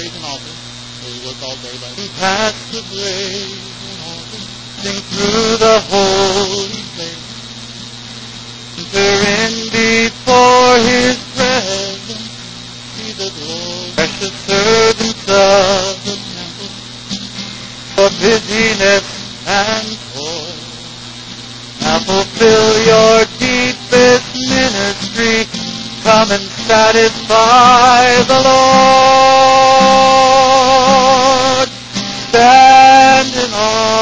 brazen altar. We work all day by past the brazen altar. Sing through the holy place. Enter in before His presence. See the glory. Precious servants of the temple. For busyness and toil. Now fulfill your deepest ministry. Come and satisfy the Lord. Stand in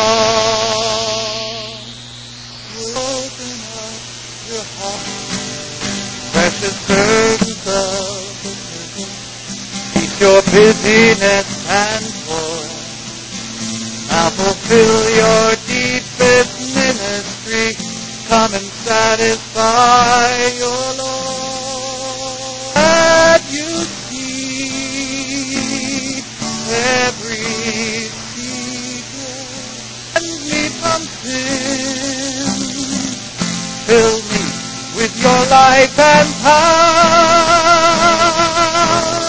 awe. Open up your heart. Precious servants of the temple. Cease your busyness and toil. Now fulfill your deepest ministry. Come and satisfy your Lord. That you see every secret. Cleanse me from sin. Fill me with your life and power.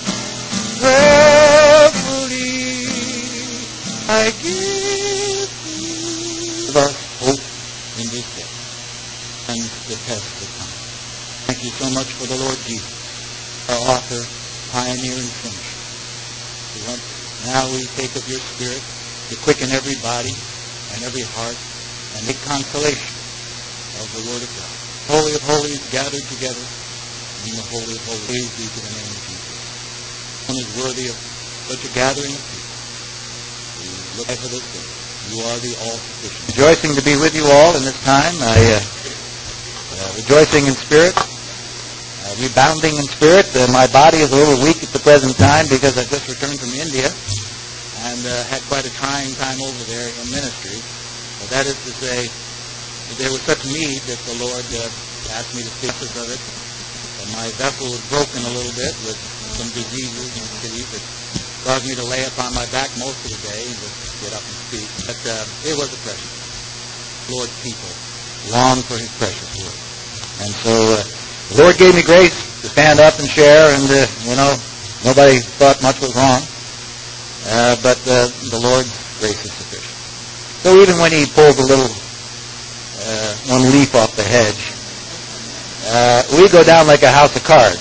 Prayerfully I give thee. Give us hope in this day and the test to come. Thank you so much for the Lord Jesus, our author, pioneer, and finisher. Now we take of your Spirit to quicken every body and every heart and make consolation of the Word of God. Holy of holies gathered together in the Holy of holies. Praise be to the name of Jesus. One is worthy of such a gathering of people. We look for this day. You are the all-sufficient. Rejoicing to be with you all in this time. Rejoicing in spirit. Rebounding in spirit. My body is a little weak at the present time because I just returned from India and had quite a trying time over there in ministry. But that is to say, there was such need that the Lord asked me to speak of it. And my vessel was broken a little bit with some diseases and cities that caused me to lay upon my back most of the day and just get up and speak. But it was a precious Lord's people long for His precious word. And so the Lord gave me grace to stand up and share, and nobody thought much was wrong. But the Lord's grace is sufficient. So even when He pulls a little one leaf off the hedge, we go down like a house of cards,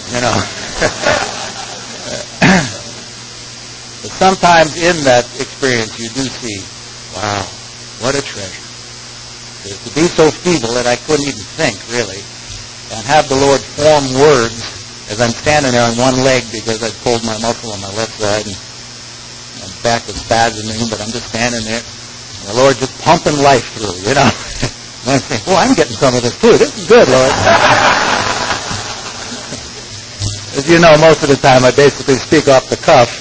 But sometimes in that experience you do see, wow, what a treasure. To be so feeble that I couldn't even think, really, and have the Lord form words as I'm standing there on one leg because I'd pulled my muscle on my left side and my back was spasming, but I'm just standing there. And the Lord just pumping life through, And I'm saying, well, I'm getting some of this too. This is good, Lord. As you know, most of the time I basically speak off the cuff.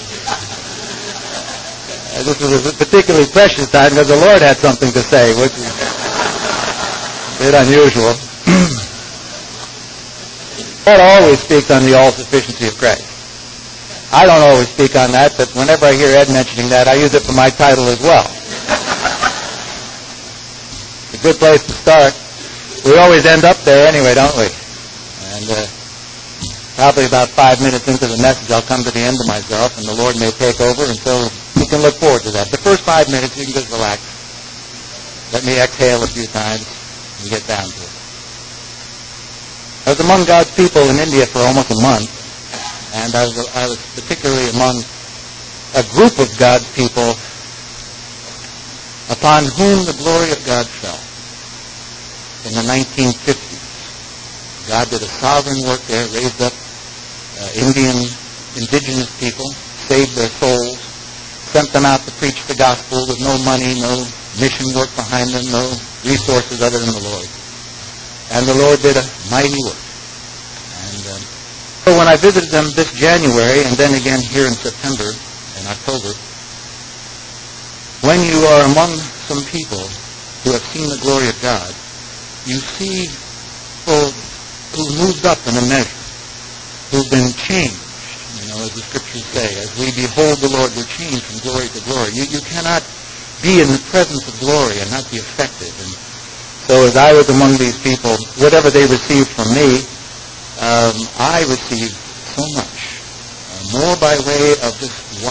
This was a particularly precious time because the Lord had something to say, which is a bit unusual. God always speaks on the all-sufficiency of Christ. I don't always speak on that, but whenever I hear Ed mentioning that, I use it for my title as well. It's a good place to start. We always end up there anyway, don't we? And probably about 5 minutes into the message, I'll come to the end of myself, and the Lord may take over, and so you can look forward to that. The first 5 minutes, you can just relax. Let me exhale a few times and get down to it. I was among God's people in India for almost a month, and I was particularly among a group of God's people upon whom the glory of God fell. In the 1950s, God did a sovereign work there, raised up indigenous people, saved their souls, sent them out to preach the gospel with no money, no mission work behind them, no resources other than the Lord. And the Lord did a mighty work. And so when I visited them this January, and then again here in September and October, when you are among some people who have seen the glory of God, you see people who moved up in a measure, who've been changed, as the Scriptures say. As we behold the Lord, we're changed from glory to glory. You cannot be in the presence of glory and not be affected. And so as I was among these people, whatever they received from me, I received so much. More by way of just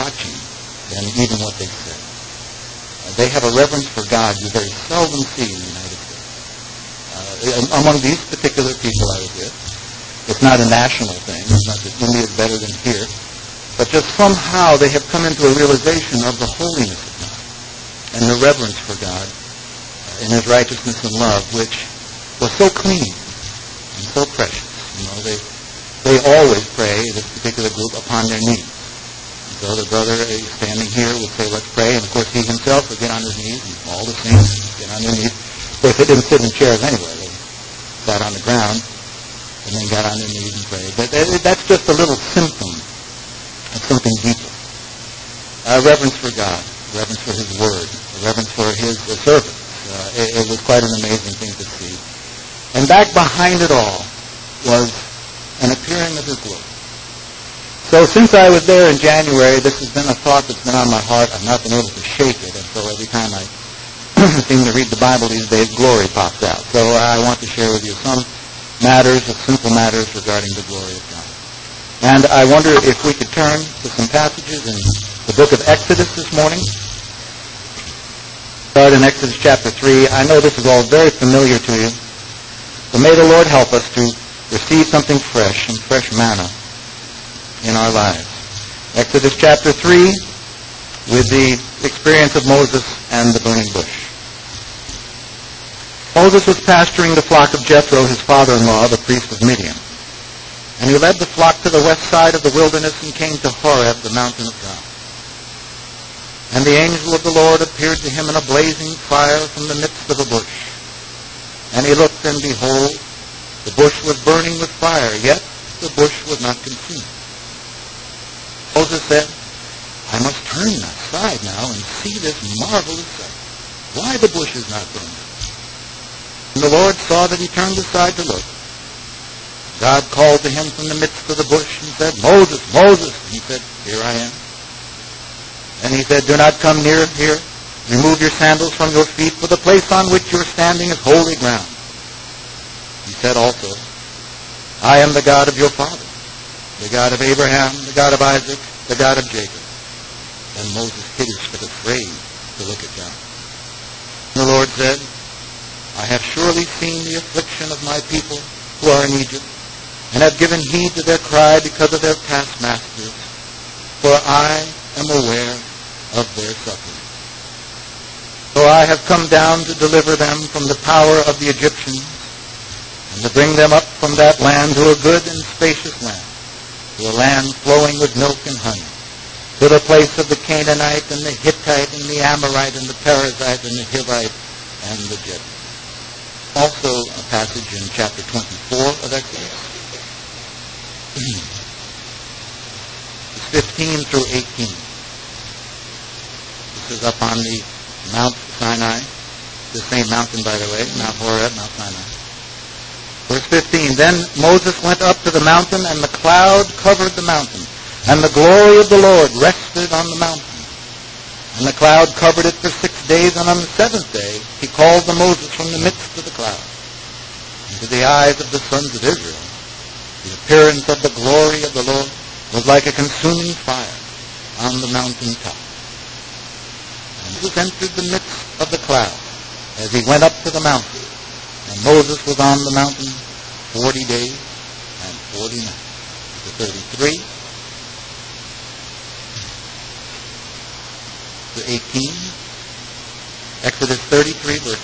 even what they say. They have a reverence for God you very seldom see in the United States. Among these particular people I was with, it's not a national thing. It's not that India is better than here. But just somehow they have come into a realization of the holiness of God and the reverence for God in His righteousness and love, which was so clean and so precious. You know, they always pray, this particular group, upon their knees. And so the brother standing here would say, let's pray, and of course he himself would get on his knees, and all the saints would get on their knees. Of course they didn't sit in chairs anyway. They sat on the ground and then got on their knees and prayed. But that's just a little symptom of something deeper. Reverence for God, reverence for His Word, reverence for His service. It was quite an amazing thing to see. And back behind it all was an appearing of His glory. So since I was there in January, this has been a thought that's been on my heart. I've not been able to shake it, and so every time I seem to read the Bible these days, glory pops out. So I want to share with you some matters, simple matters regarding the glory of God. And I wonder if we could turn to some passages in the book of Exodus this morning. Start in Exodus chapter 3. I know this is all very familiar to you, but may the Lord help us to receive something fresh and fresh manna in our lives. Exodus chapter 3, with the experience of Moses and the burning bush. Moses was pasturing the flock of Jethro, his father-in-law, the priest of Midian. And he led the flock to the west side of the wilderness and came to Horeb, the mountain of God. And the angel of the Lord appeared to him in a blazing fire from the midst of a bush. And he looked, and behold, the bush was burning with fire, yet the bush was not consumed. Moses said, I must turn aside now and see this marvelous sight, why the bush is not burning. And the Lord saw that he turned aside to look. God called to him from the midst of the bush and said, Moses, Moses. And he said, Here I am. And he said, Do not come near here. Remove your sandals from your feet, for the place on which you are standing is holy ground. He said also, I am the God of your father, the God of Abraham, the God of Isaac, the God of Jacob. Then Moses hid his face, afraid to look at God. And the Lord said, I have surely seen the affliction of my people who are in Egypt, and have given heed to their cry because of their taskmasters, for I am aware of their suffering. So I have come down to deliver them from the power of the Egyptians, and to bring them up from that land to a good and spacious land, to a land flowing with milk and honey, to the place of the Canaanite and the Hittite and the Amorite and the Perizzite and the Hivite and the Jebusite. Also a passage in chapter 24 of Exodus. It's 15 through 18. This is up on the Mount Sinai. The same mountain, by the way, Mount Horeb, Mount Sinai. Verse 15, Then Moses went up to the mountain, and the cloud covered the mountain, and the glory of the Lord rested on the mountain. And the cloud covered it for 6 days, and on the seventh day he called to Moses from the midst of the cloud. And to the eyes of the sons of Israel, the appearance of the glory of the Lord was like a consuming fire on the mountain top. And Moses entered the midst of the cloud as he went up to the mountain. And Moses was on the mountain 40 days and 40 nights. To 33 to 18. Exodus 33, verse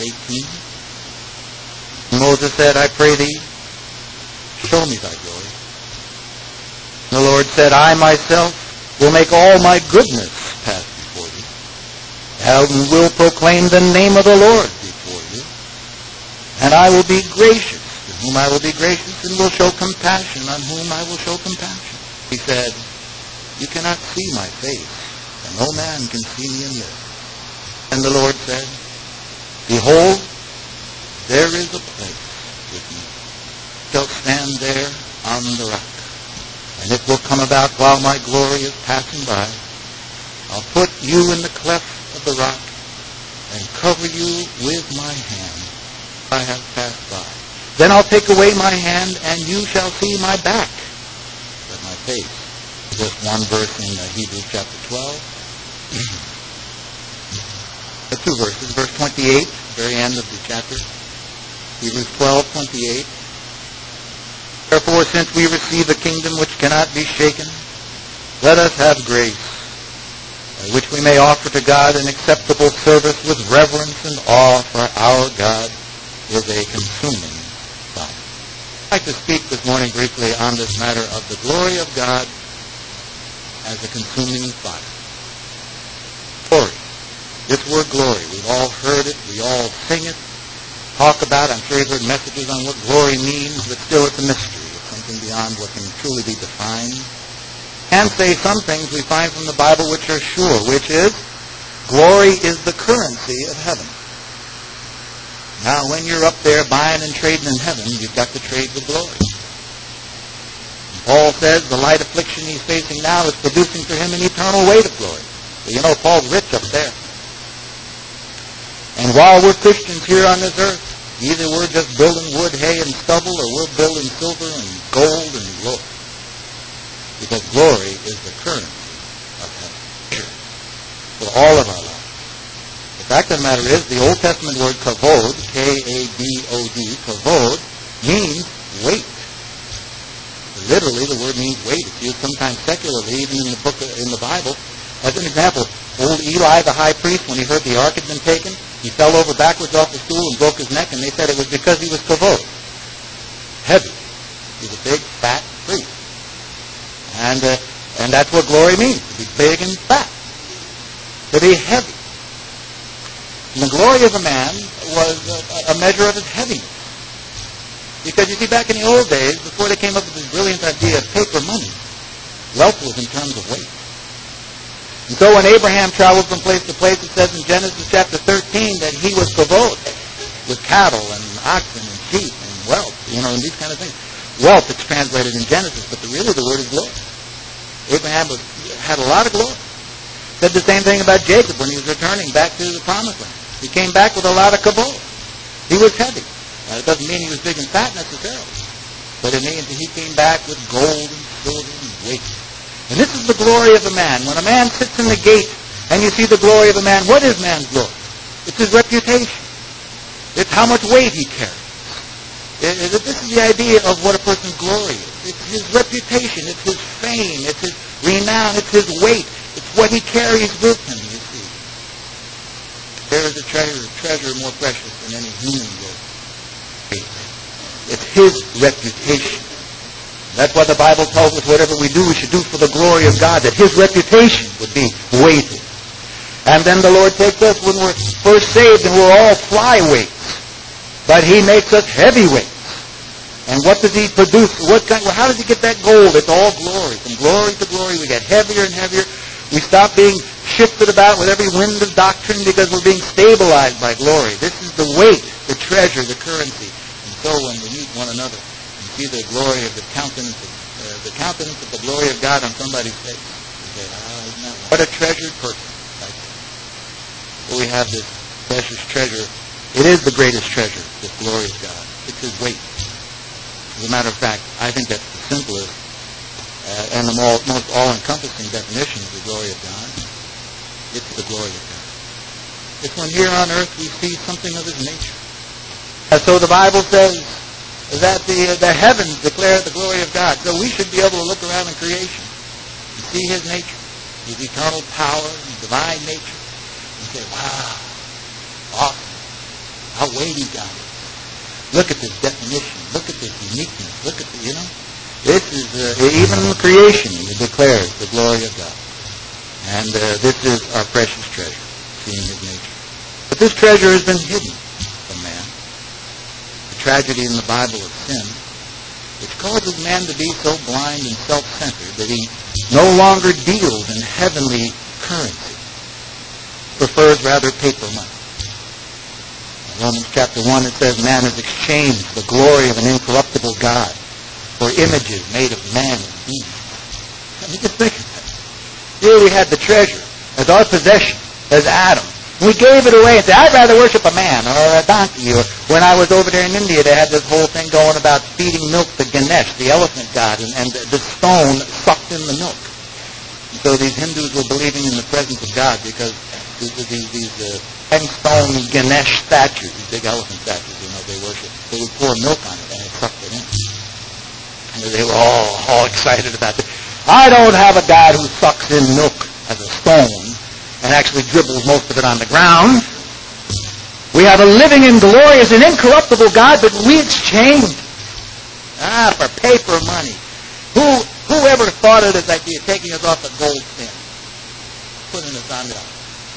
18. Moses said, I pray thee, show me thy glory. The Lord said, I myself will make all my goodness pass before thee. Thou will proclaim the name of the Lord before you. And I will be gracious, to whom I will be gracious, and will show compassion, on whom I will show compassion. He said, You cannot see my face, and no man can see me and live. And the Lord said, Behold, there is a place with me. Shall stand there on the rock. And it will come about while my glory is passing by. I'll put you in the cleft of the rock and cover you with my hand. I have passed by. Then I'll take away my hand, and you shall see my back, but my face. Just one verse in Hebrews chapter 12. two verses. Verse 28, very end of the chapter. Hebrews 12:28. Therefore, since we receive a kingdom which cannot be shaken, let us have grace, by which we may offer to God an acceptable service with reverence and awe, for our God is a consuming fire. I'd like to speak this morning briefly on this matter of the glory of God as a consuming fire. Glory. This word glory, we've all heard it, we all sing it, talk about it. I'm sure you've heard messages on what glory means, but still it's a mystery. It's something beyond what can truly be defined. And say some things we find from the Bible which are sure, which is, glory is the currency of heaven. Now, when you're up there buying and trading in heaven, you've got to trade with glory. And Paul says the light affliction he's facing now is producing for him an eternal weight of glory. So you know Paul's rich up there. And while we're Christians here on this earth, either we're just building wood, hay, and stubble, or we're building silver and gold and glory. Because glory is the currency of heaven for all of our lives. The fact of the matter is, the Old Testament word kavod, K-A-V-O-D, kavod, means weight. Literally, the word means weight. It's used sometimes secularly, even in the Bible. As an example, old Eli, the high priest, when he heard the ark had been taken, he fell over backwards off the stool and broke his neck, and they said it was because he was kavod. Heavy. He's a big, fat priest. And that's what glory means, to be big and fat. To be heavy. And the glory of a man was a measure of his heaviness. Because you see, back in the old days, before they came up with this brilliant idea of paper money, wealth was in terms of weight. And so when Abraham traveled from place to place, it says in Genesis chapter 13 that he was kavod, with cattle and oxen and sheep and wealth, and these kind of things. Wealth, it's translated in Genesis, but really the word is glory. Abraham had a lot of glory. Said the same thing about Jacob when he was returning back to the promised land. He came back with a lot of kavod. He was heavy. Now, it doesn't mean he was big and fat necessarily, but it means that he came back with gold and silver and weight. And this is the glory of a man. When a man sits in the gate and you see the glory of a man, what is man's glory? It's his reputation. It's how much weight he carries. This is the idea of what a person's glory is. It's his reputation. It's his fame. It's his renown. It's his weight. It's what he carries with him, you see. There is a treasure more precious than any human glory. It's his reputation. That's why the Bible tells us whatever we do, we should do for the glory of God, that his reputation would be weighted. And then the Lord takes us when we're first saved and we're all flyweights. But he makes us heavyweights. And what does he produce? How does he get that gold? It's all glory. From glory to glory, we get heavier and heavier. We stop being shifted about with every wind of doctrine because we're being stabilized by glory. This is the weight, the treasure, the currency. And so when we meet one another, see the glory of the countenance of the glory of God on somebody's face. You say, isn't that what a treasured person. Right there. So we have this precious treasure. It is the greatest treasure, this glory of God. It's his weight. As a matter of fact, I think that's the simplest and the most all-encompassing definition of the glory of God. It's the glory of God. It's when here on earth we see something of his nature. And so the Bible says that the heavens declare the glory of God. So we should be able to look around in creation and see his nature, his eternal power and divine nature, and say, wow, awesome, how weighty God is. Look at this definition. Look at this uniqueness. Look at this is, even in the creation, it declares the glory of God. And this is our precious treasure, seeing his nature. But this treasure has been hidden from man. Tragedy in the Bible of sin, which causes man to be so blind and self-centered that he no longer deals in heavenly currency, prefers rather paper money. In Romans chapter 1 it says man has exchanged the glory of an incorruptible God for images made of man and beast. I mean, just think of that. Here we had the treasure as our possession, as Adam. We gave it away and said, I'd rather worship a man or a donkey. Or when I was over there in India, they had this whole thing going about feeding milk to Ganesh, the elephant god, and the stone sucked in the milk. And so these Hindus were believing in the presence of God because these sandstone Ganesh statues, these big elephant statues, they worship. They would pour milk on it and it sucked it in. And they were all excited about it. I don't have a God who sucks in milk as a stone and actually dribbles most of it on the ground. We have a living and glorious and incorruptible God, but we exchange for paper money. Whoever thought of this idea, taking us off a gold stand, putting us on the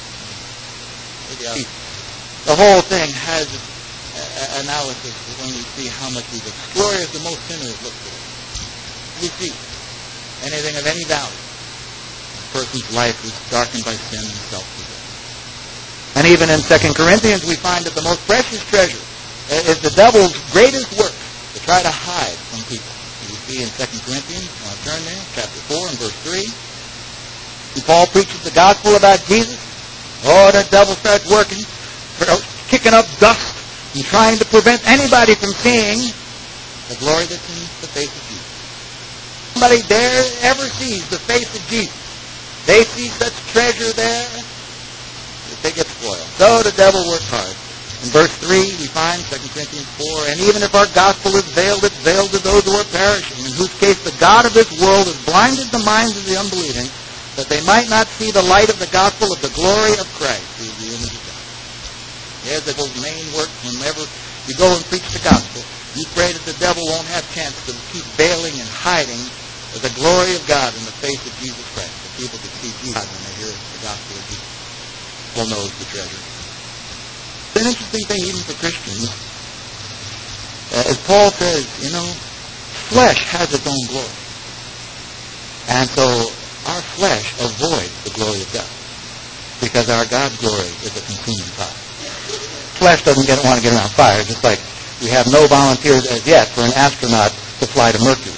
The whole thing has analysis when we see how much we've explored as the most sinners look for. We see anything of any value. A person's life is darkened by sin and self-desire. And even in 2 Corinthians, we find that the most precious treasure is the devil's greatest work to try to hide from people. You see in 2 Corinthians, turn there, chapter 4 and verse 3. Paul preaches the gospel about Jesus. Oh, the devil starts working, kicking up dust and trying to prevent anybody from seeing the glory that's in the face of Jesus. Nobody there ever sees the face of Jesus. They see such treasure there that they get spoiled. So the devil works hard. In verse 3, we find 2 Corinthians 4, and even if our gospel is veiled, it's veiled to those who are perishing, in whose case the God of this world has blinded the minds of the unbelieving, that they might not see the light of the gospel of the glory of Christ, who is the image of God. There's the main work. Whenever you go and preach the gospel, you pray that the devil won't have chance to keep veiling and hiding the glory of God in the face of Jesus Christ. So people can see Jesus when they hear the gospel of Jesus. People knows the treasure. It's an interesting thing even for Christians. As Paul says, flesh has its own glory. And so our flesh avoids the glory of God because our God's glory is a consuming fire. Flesh doesn't want to get around fire, just like we have no volunteers as yet for an astronaut to fly to Mercury.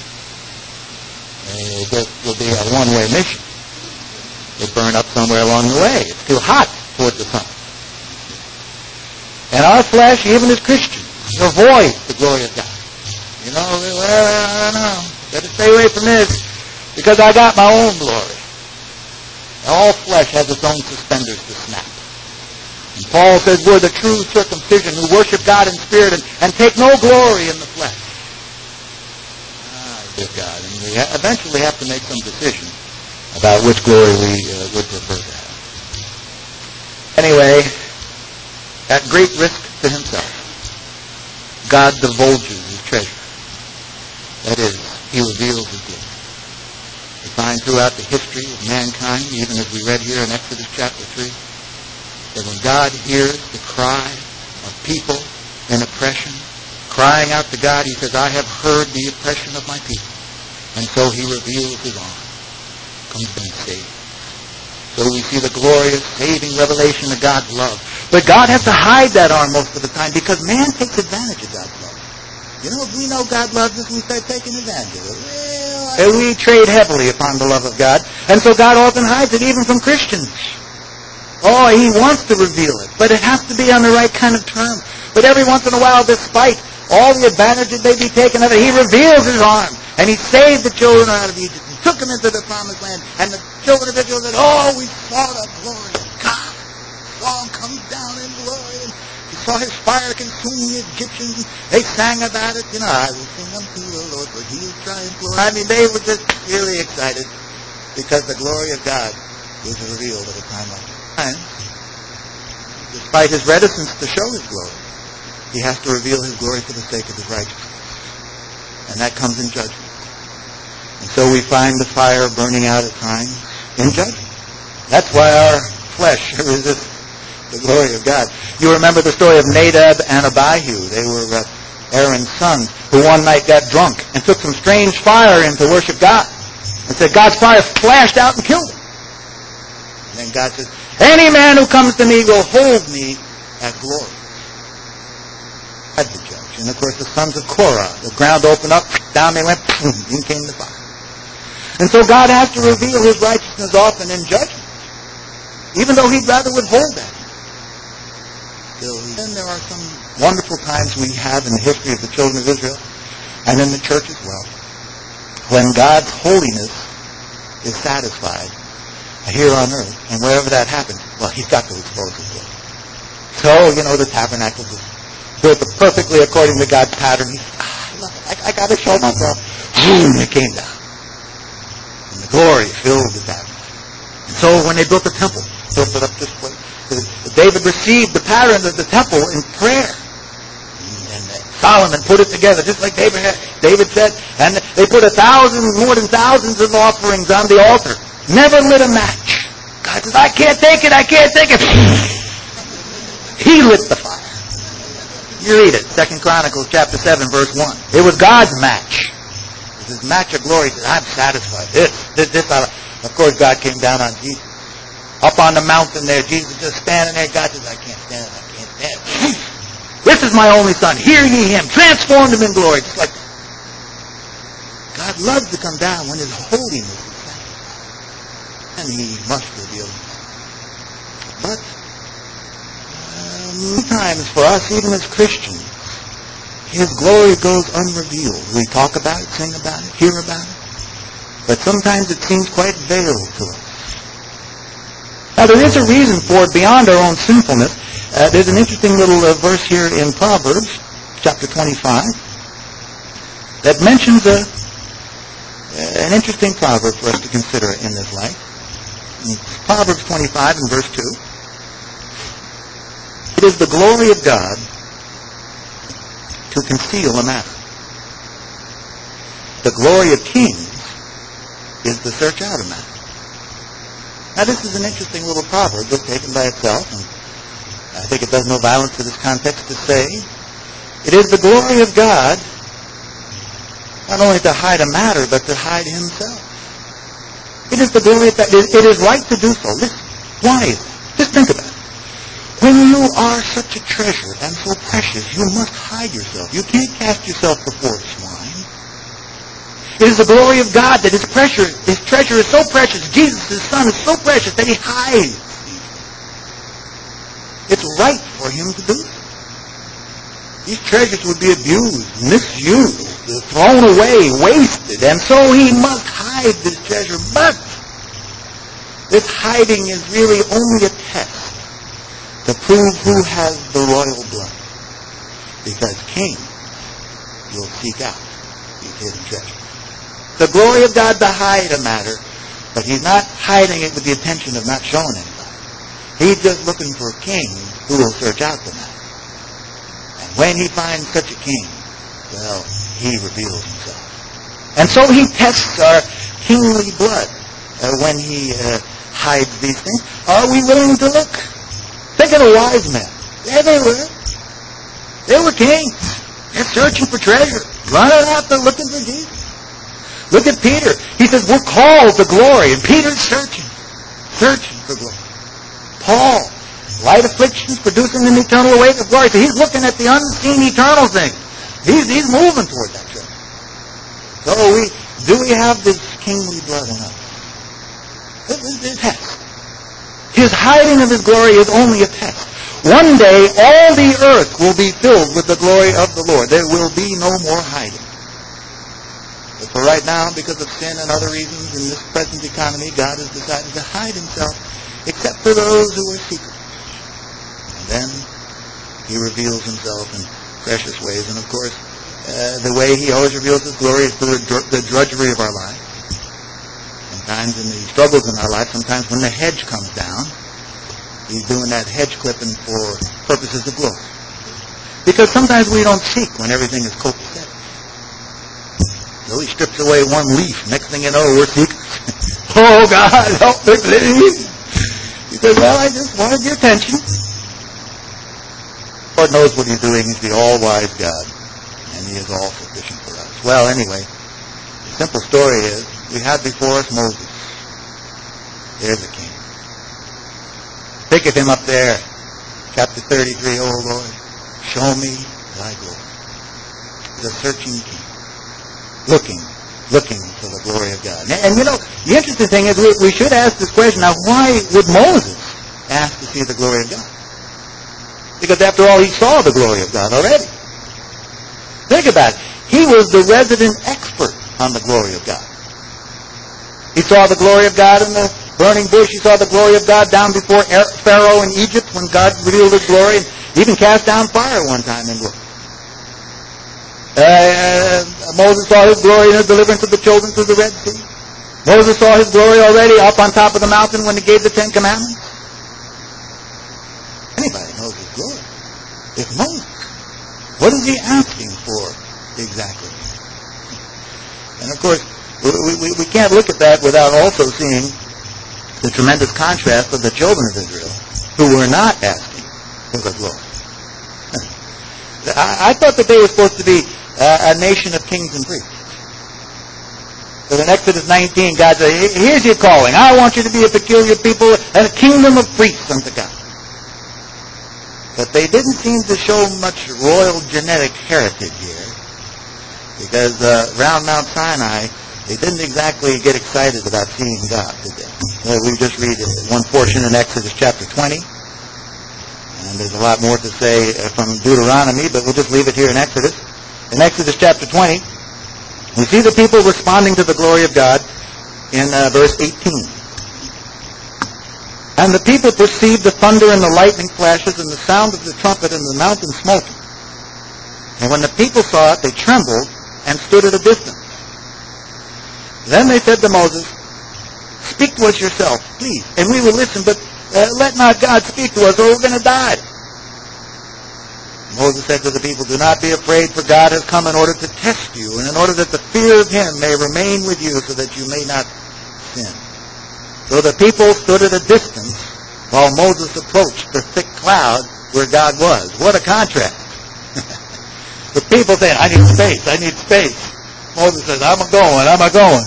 It will be a one-way mission. They burn up somewhere along the way. It's too hot towards the sun. And our flesh, even as Christians, avoids the glory of God. I don't know. Better stay away from this because I got my own glory. All flesh has its own suspenders to snap. And Paul says we're the true circumcision who worship God in spirit and take no glory in the flesh. Dear God. And we eventually have to make some decision about which glory we would prefer to have. Anyway, at great risk to himself, God divulges his treasure. That is, he reveals his glory. We find throughout the history of mankind, even as we read here in Exodus chapter 3, that when God hears the cry of people in oppression, crying out to God, he says, I have heard the oppression of my people. And so he reveals his arm. Comes and saves. So we see the glorious saving revelation of God's love. But God has to hide that arm most of the time because man takes advantage of God's love. If we know God loves us, we start taking advantage of it. And we trade heavily upon the love of God. And so God often hides it even from Christians. Oh, he wants to reveal it. But it has to be on the right kind of terms. But every once in a while, despite all the advantages they be taken of it, he reveals his arm. And he saved the children out of Egypt and took them into the promised land. And the children of Israel said, oh, we saw the glory of God. Saw him come down in glory. And we saw his fire consuming the Egyptians. They sang about it. I will sing unto the Lord, for he is triumph glory. I mean, they were just really excited because the glory of God was revealed at a time like that. Despite his reticence to show his glory, he has to reveal his glory for the sake of his righteousness. And that comes in judgment. And so we find the fire burning out at times in judgment. That's why our flesh resists the glory of God. You remember the story of Nadab and Abihu. They were Aaron's sons who one night got drunk and took some strange fire in to worship God. And said God's fire flashed out and killed them. And then God says, any man who comes to me will hold me at glory. That's the judge. And of course the sons of Korah, the ground opened up, down they went, in came the fire. And so God has to reveal his righteousness often in judgment, even though he'd rather withhold that. Then there are some wonderful times we have in the history of the children of Israel, and in the church as well, when God's holiness is satisfied here on earth, and wherever that happens, well, he's got to expose his glory. So, the tabernacle was built perfectly according to God's pattern. I got to show myself. Boom, it came down. And the glory filled the tabernacle. And so when they built the temple, built it up this way, David received the pattern of the temple in prayer. And Solomon put it together, just like David said. And they put more than thousands of offerings on the altar. Never lit a match. God says, I can't take it. He lit the fire. You read it, 2 Chronicles chapter 7, verse 1. It was God's match. It was his match of glory. He said, I'm satisfied. This. Of course, God came down on Jesus. Up on the mountain there, Jesus just standing there. God says, I can't stand it. This is my only son. Hear ye him. Transformed him in glory. Just like that. God loves to come down when his holiness is found. And he must reveal himself. But sometimes for us, even as Christians, his glory goes unrevealed. We talk about it, sing about it, hear about it. But sometimes it seems quite veiled to us. Now there is a reason for it beyond our own sinfulness. There's an interesting little verse here in Proverbs, chapter 25, that mentions an interesting proverb for us to consider in this life. In Proverbs 25 and verse 2. It is the glory of God to conceal a matter. The glory of kings is to search out a matter. Now this is an interesting little proverb just taken by itself, and I think it does no violence to this context to say it is the glory of God not only to hide a matter, but to hide himself. It is the glory of God. It is right to do so. Listen, why is that? Just think about it. When you are such a treasure and so precious, you must hide yourself. You can't cast yourself before swine. It is the glory of God that his treasure is so precious. Jesus, his son, is so precious that he hides. It's right for him to do so. These treasures would be abused, misused, thrown away, wasted, and so he must hide this treasure. But this hiding is really only a test to prove who has the royal blood. Because kings will seek out these hidden treasures. The glory of God to hide a matter, but he's not hiding it with the intention of not showing anybody. He's just looking for a king who will search out the matter. And when he finds such a king, well, he reveals himself. And so he tests our kingly blood when he hides these things. Are we willing to look? Think of the wise men. There they were. They were kings. They're searching for treasure. Running after looking for Jesus. Look at Peter. He says, we're called to glory. And Peter's searching for glory. Paul, light afflictions producing an eternal weight of glory. So he's looking at the unseen eternal thing. He's moving toward that treasure. So do we have this kingly blood in us? This test. His hiding of his glory is only a test. One day, all the earth will be filled with the glory of the Lord. There will be no more hiding. But for right now, because of sin and other reasons in this present economy, God has decided to hide himself, except for those who are secret. And then he reveals himself in precious ways. And of course, the way he always reveals his glory is through the drudgery of our life. Sometimes in the struggles in our life, sometimes when the hedge comes down, he's doing that hedge clipping for purposes of glory. Because sometimes we don't seek when everything is copacetic. So he strips away one leaf. Next thing you know, we're seeking. Oh, God, help me, please. He says, well, I just wanted your attention. God knows what he's doing. He's the all-wise God. And he is all sufficient for us. Well, anyway, the simple story is, we have before us Moses. There's a king. Think of him up there. Chapter 33, oh Lord, show me thy glory. The searching king. Looking for the glory of God. And the interesting thing is we should ask this question, now why would Moses ask to see the glory of God? Because after all, he saw the glory of God already. Think about it. He was the resident expert on the glory of God. He saw the glory of God in the burning bush, he saw the glory of God down before Pharaoh in Egypt when God revealed his glory, and even cast down fire one time in glory. Moses saw his glory in his deliverance of the children through the Red Sea. Moses saw his glory already up on top of the mountain when he gave the Ten Commandments. Anybody knows his glory. It's Moses. What is he asking for exactly? And of course, we can't look at that without also seeing the tremendous contrast of the children of Israel who were not asking for the glory. I thought that they were supposed to be a nation of kings and priests. So in Exodus 19, God said, here's your calling. I want you to be a peculiar people and a kingdom of priests unto God. But they didn't seem to show much royal genetic heritage here, because around Mount Sinai, they didn't exactly get excited about seeing God, did they? We just read one portion in Exodus chapter 20, and there's a lot more to say from Deuteronomy, but we'll just leave it here in Exodus. In Exodus chapter 20, we see the people responding to the glory of God in verse 18. And the people perceived the thunder and the lightning flashes and the sound of the trumpet and the mountain smoking. And when the people saw it, they trembled and stood at a distance. Then they said to Moses, speak to us yourself, please, and we will listen, but let not God speak to us, or we're going to die. Moses said to the people, do not be afraid, for God has come in order to test you, and in order that the fear of him may remain with you, so that you may not sin. So the people stood at a distance, while Moses approached the thick cloud where God was. What a contrast. The people saying, I need space, I need space. Moses says, I'm a-going.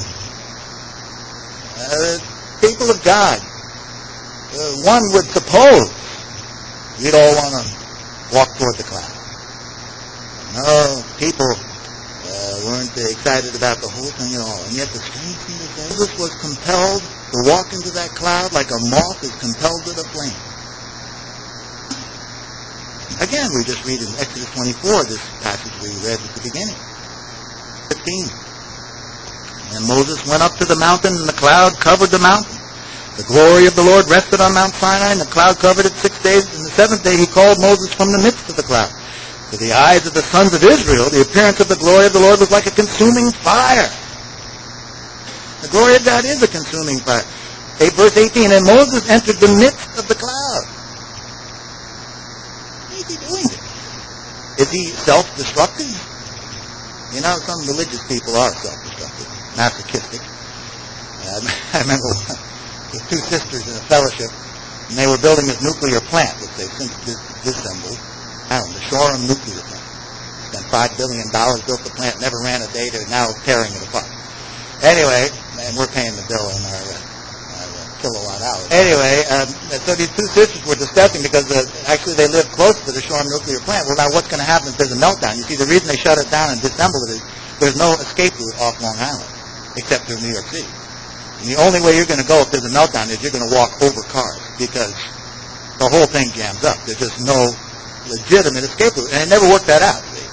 People of God, one would suppose you'd all want to walk toward the cloud. No, people weren't excited about the whole thing at all. And yet the strange thing is that Moses was compelled to walk into that cloud like a moth is compelled to the flame. Again, we just read in Exodus 24, this passage we read at the beginning. 15. And Moses went up to the mountain, and the cloud covered the mountain. The glory of the Lord rested on Mount Sinai, and the cloud covered it 6 days. And the seventh day he called Moses from the midst of the cloud. To the eyes of the sons of Israel, the appearance of the glory of the Lord was like a consuming fire. The glory of God is a consuming fire. Verse 18, and Moses entered the midst of the cloud. Why is he doing this? Is he self-destructive? You know, some religious people are self-destructive, masochistic. I remember the two sisters in a fellowship, and they were building this nuclear plant, which they've since disassembled. The Shoreham nuclear plant. Spent $5 billion, built the plant, never ran a day. They're now tearing it apart. Anyway, and we're paying the bill in our kilowatt hours. Anyway, so these two sisters were discussing, because actually they live close to the Shoreham nuclear plant. Well, now what's going to happen if there's a meltdown? You see, the reason they shut it down and disassemble it is there's no escape route off Long Island, except through New York City. And the only way you're going to go if there's a meltdown is you're going to walk over cars, because the whole thing jams up. There's just no legitimate escape route. And it never worked that out, see.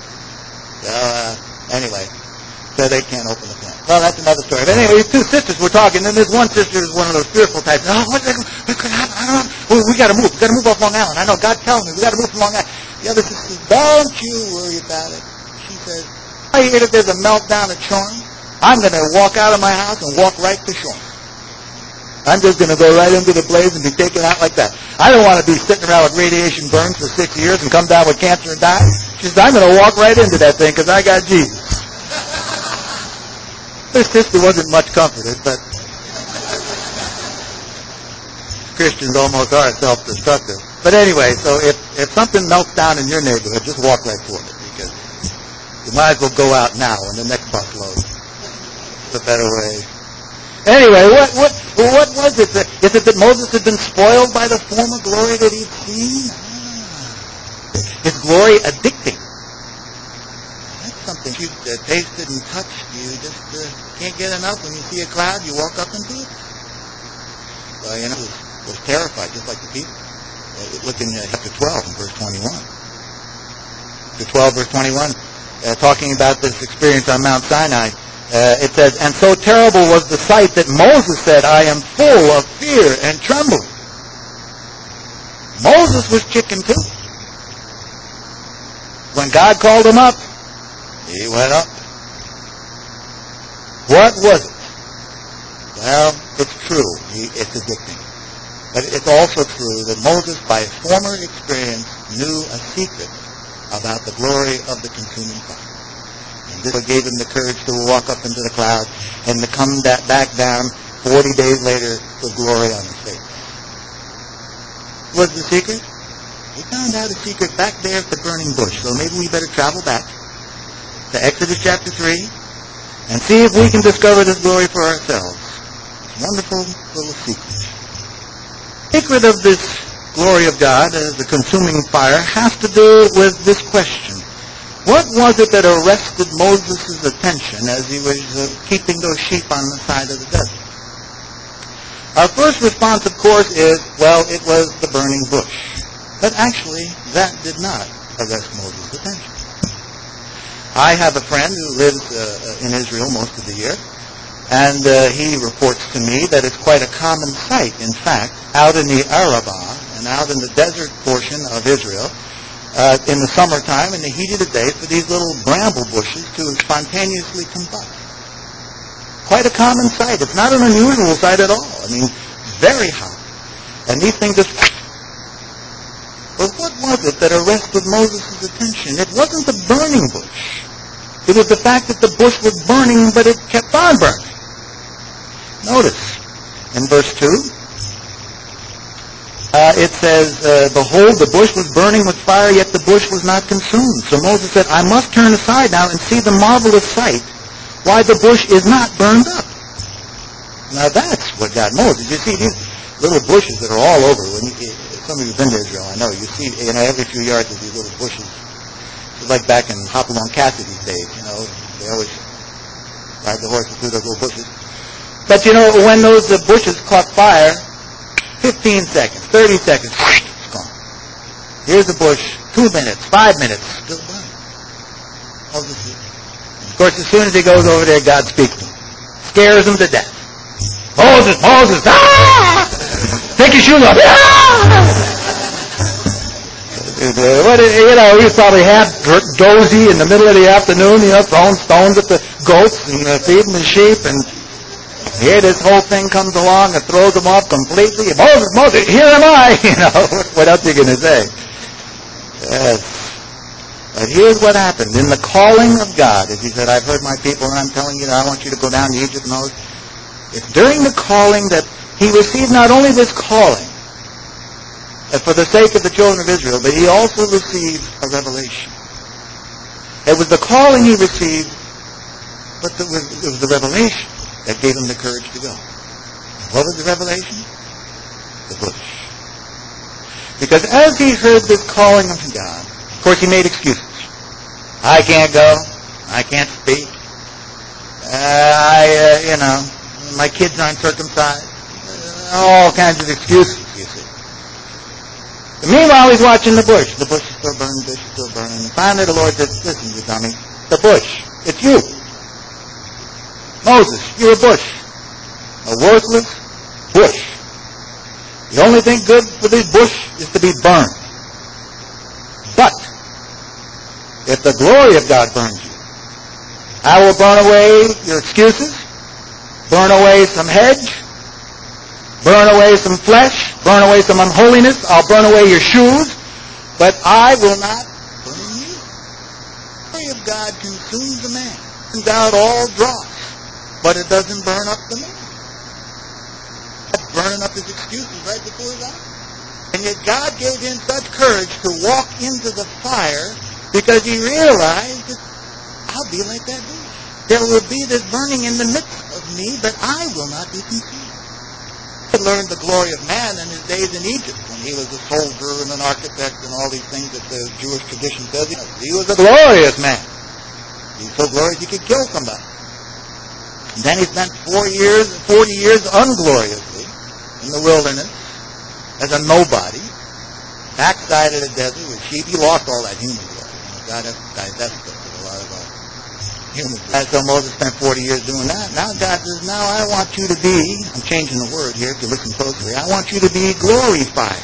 Anyway, so they can't open the plant. Well, that's another story. But anyway, these two sisters were talking, and this one sister is one of those fearful types. Oh, what could happen? I don't know. We got to move. We got to move off Long Island. I know. God tells me we got to move from Long Island. The other sister says, don't you worry about it. She says, I hear that there's a meltdown at Shoreham. I'm going to walk out of my house and walk right to Shoreham. I'm just going to go right into the blaze and be taken out like that. I don't want to be sitting around with radiation burns for 6 years and come down with cancer and die. She says, I'm going to walk right into that thing because I got Jesus. Her sister wasn't much comforted, but Christians almost are self-destructive. But anyway, so if something melts down in your neighborhood, just walk right toward it, because you might as well go out now when the next bus loads. It's a better way. Anyway, what was it? Is it that Moses had been spoiled by the former glory that he'd seen? Is glory addicting? That's something you tasted and touched. You just can't get enough. When you see a cloud, you walk up into it. Well, you know, was terrified, just like the people. Look in chapter 12 and verse 21. Chapter 12, verse 21, talking about this experience on Mount Sinai. It says, and so terrible was the sight that Moses said, I am full of fear and trembling. Moses was chicken too. When God called him up, he went up. What was it? Well, it's true. It's addicting. But it's also true that Moses, by former experience, knew a secret about the glory of the consuming fire. And this gave him the courage to walk up into the cloud and to come back down 40 days later with glory on his face. What's the secret? He found out a secret back there at the burning bush. So maybe we better travel back to Exodus chapter 3 and see if we can discover this glory for ourselves. This wonderful little secret. The secret of this glory of God as the consuming fire has to do with this question. What was it that arrested Moses' attention as he was keeping those sheep on the side of the desert? Our first response, of course, is, well, it was the burning bush. But actually, that did not arrest Moses' attention. I have a friend who lives in Israel most of the year, and he reports to me that it's quite a common sight, in fact, out in the Arabah and out in the desert portion of Israel, in the summertime, in the heat of the day, for these little bramble bushes to spontaneously combust. Quite a common sight. It's not an unusual sight at all. I mean, very hot. And these things just... But what was it that arrested Moses' attention? It wasn't the burning bush. It was the fact that the bush was burning, but it kept on burning. Notice, in verse 2, it says, behold, the bush was burning with fire, yet the bush was not consumed. So Moses said, I must turn aside now and see the marvelous sight, why the bush is not burned up. Now that's what got Moses. You see, these little bushes that are all over. Some of you have been to Israel, I know. You see, every few yards of these little bushes. It's like back in Hopalong Cassidy's days, they always ride the horses through those little bushes. But when those bushes caught fire, 15 seconds, 30 seconds, it's gone. Here's the bush, 2 minutes, 5 minutes, still burning. Of course, as soon as he goes over there, God speaks to him. Scares him to death. Moses, Moses, ah! Take your shoes off. Ah! He was probably half dozy in the middle of the afternoon, throwing stones at the goats and feeding the sheep, and here this whole thing comes along and throws him off completely. Moses, Moses, here am I! What else are you going to say? Yes. But here's what happened. In the calling of God, as he said, I've heard my people, and I'm telling you that I want you to go down to Egypt and all this. It's during the calling that he received not only this calling for the sake of the children of Israel, but he also received a revelation. It was the calling he received, but it was the revelation that gave him the courage to go. What was the revelation? The bush. Because as he heard this calling of God, of course he made excuses. I can't go. I can't speak. My kids aren't circumcised. All kinds of excuses, you see. And meanwhile, he's watching the bush. The bush is still burning, the bush is still burning. And finally the Lord says, listen, you dummy, the bush, it's you. Moses, you're a bush. A worthless bush. The only thing good for this bush is to be burned. But, if the glory of God burns you, I will burn away your excuses, burn away some hedge, burn away some flesh, burn away some unholiness, I'll burn away your shoes, but I will not burn you. The glory of God consumes a man, burns out all dross, but it doesn't burn up the man. It's burning up his excuses right before his eyes. And yet God gave him such courage to walk into the fire because he realized that I'll be like that bush. There will be this burning in the midst of me, but I will not be consumed. He learned the glory of man in his days in Egypt when he was a soldier and an architect and all these things that the Jewish tradition says. He was a glorious man. He was so glorious he could kill somebody. And then he spent 40 years ungloriously in the wilderness as a nobody, backside of the desert with sheep. He lost all that human glory. God has divested of a lot of our human. So Moses spent 40 years doing that. Now God says, now I want you to be, I'm changing the word here if you listen closely, I want you to be glorified.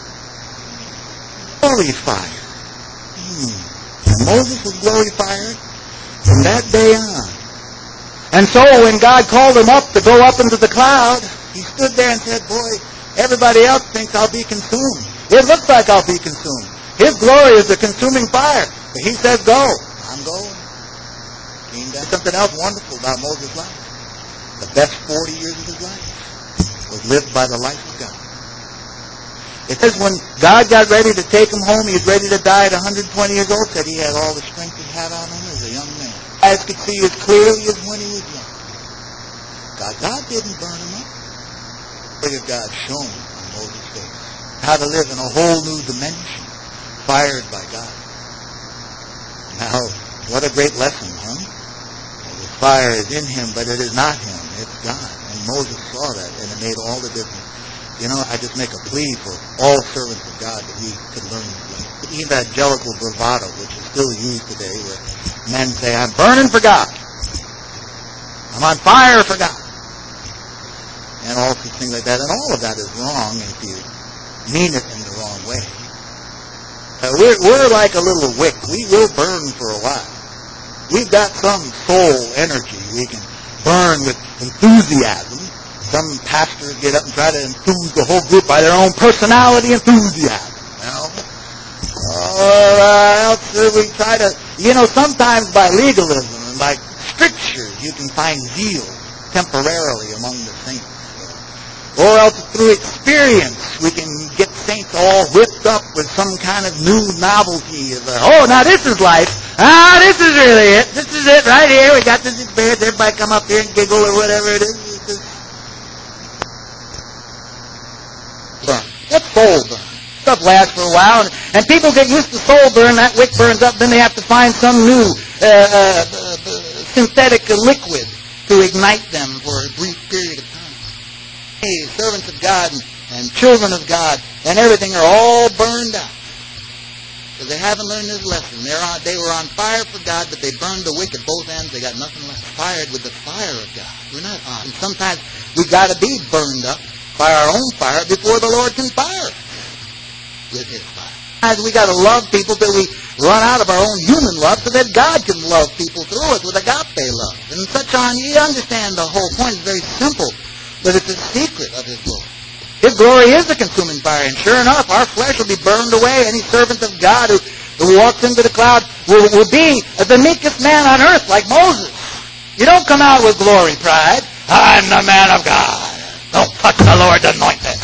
Glorified. And Moses was glorified from that day on. And so when God called him up to go up into the cloud, he stood there and said, boy, everybody else thinks I'll be consumed. It looks like I'll be consumed. His glory is a consuming fire. But he says, go. I'm going. There's something else wonderful about Moses' life. The best 40 years of his life was lived by the life of God. It says when God got ready to take him home, he was ready to die at 120 years old, said he had all the strength he had on him as a young man. Eyes could see as clearly as when he was young. God didn't burn him up. The glory of God shone on Moses' face. How to live in a whole new dimension, fired by God. Now, what a great lesson, huh? The fire is in him, but it is not him. It's God. And Moses saw that, and it made all the difference. You know, I just make a plea for all servants of God that we could learn this lesson. The evangelical bravado, which is still used today, where men say, I'm burning for God. I'm on fire for God. And all such things like that. And all of that is wrong if you mean it in the wrong way. We're like a little wick. We will burn for a while. We've got some soul energy we can burn with enthusiasm. Some pastors get up and try to enthuse the whole group by their own personality enthusiasm. You know? Or else we try to, sometimes by legalism and by strictures you can find zeal temporarily among the saints. Or else through experience we can get saints all whipped up with some kind of new novelty. Now this is life. This is really it. This is it right here. We got this experience. Everybody come up here and giggle or whatever it is. That's soul burn. Stuff lasts for a while, and people get used to soul burn. That wick burns up, then they have to find some new synthetic liquid to ignite them for a brief period of time. Hey, servants of God and children of God and everything are all burned out because they haven't learned this lesson. They were on fire for God, but they burned the wick at both ends. They got nothing left. Fired with the fire of God. We're not on. And sometimes we've got to be burned up by our own fire before the Lord can fire us with His fire. We got to love people till we run out of our own human love so that God can love people through us with agape love. And such on, you understand the whole point. It's very simple, but it's a secret of His glory. His glory is the consuming fire, and sure enough, our flesh will be burned away. Any servant of God who walks into the cloud will be the meekest man on earth, like Moses. You don't come out with glory pride. I'm the man of God. Don't touch the Lord's anointed.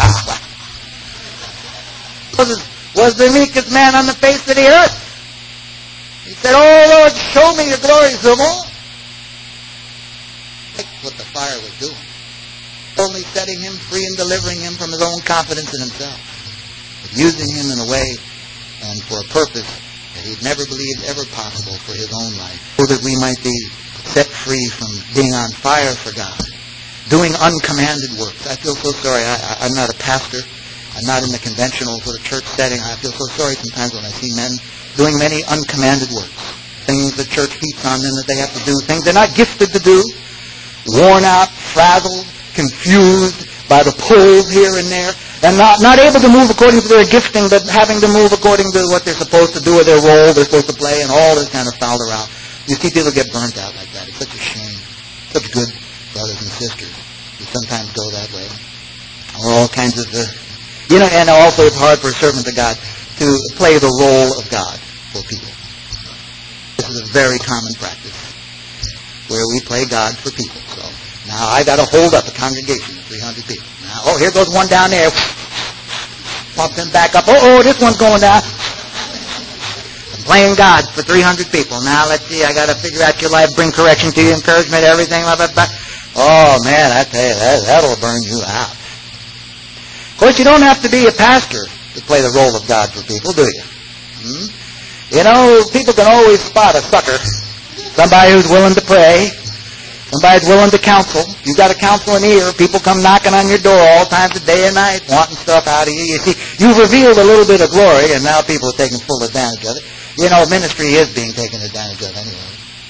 Moses was the meekest man on the face of the earth. He said, oh Lord, show me your glory some more. That's what the fire was doing. Only setting him free and delivering him from his own confidence in himself. But using him in a way and for a purpose that he'd never believed ever possible for his own life. So that we might be set free from being on fire for God. Doing uncommanded works. I feel so sorry. I'm not a pastor. I'm not in the conventional sort of church setting. I feel so sorry sometimes when I see men doing many uncommanded works. Things the church heaps on them that they have to do. Things they're not gifted to do. Worn out, frazzled, confused by the pulls here and there. And not able to move according to their gifting, but having to move according to what they're supposed to do or their role they're supposed to play, and all this kind of fouled around. You see people get burnt out like that. It's such a shame. Such good brothers and sisters who sometimes go that way. Or all kinds of, and also it's hard for a servant of God to play the role of God for people. This is a very common practice where we play God for people. So now I got to hold up a congregation of 300 people. Now, here goes one down there. Pump them back up. This one's going down. Playing God for 300 people. Now, let's see, I got to figure out your life, bring correction to you, encouragement, everything, blah, blah, blah. Oh, man, I tell you, that'll burn you out. Of course, you don't have to be a pastor to play the role of God for people, do you? People can always spot a sucker. Somebody who's willing to pray. Somebody who's willing to counsel. You got a counseling ear. People come knocking on your door all times of day and night, wanting stuff out of you. You see, you've revealed a little bit of glory, and now people are taking full advantage of it. Ministry is being taken advantage of anyway.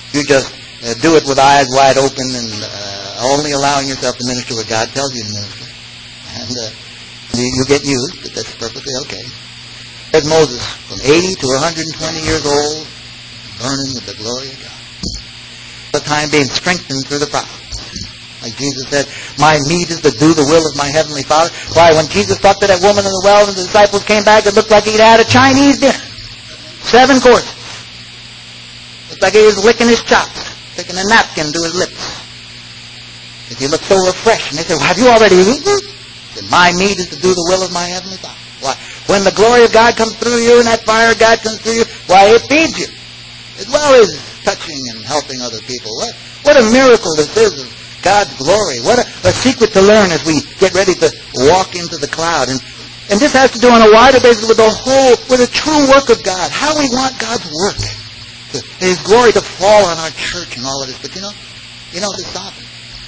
You just do it with eyes wide open and only allowing yourself to minister what God tells you to minister. And you get used, but that's perfectly okay. There's Moses, from 80 to 120 years old, burning with the glory of God. The time being strengthened through the prophets. Like Jesus said, my meat is to do the will of my heavenly Father. Why, when Jesus talked to that woman in the well and the disciples came back, it looked like he'd had a Chinese dinner. 7 courses. Looked like he was licking his chops, taking a napkin to his lips. He looked so refreshed. And they said, well, have you already eaten? He said, my meat is to do the will of my heavenly Father. Why, when the glory of God comes through you and that fire of God comes through you, why, it feeds you. As well as touching and helping other people. What a miracle this is of God's glory. What a secret to learn as we get ready to walk into the cloud. And this has to do on a wider basis with the true work of God. How we want God's work. His glory to fall on our church and all of this. But you know, this sovereign.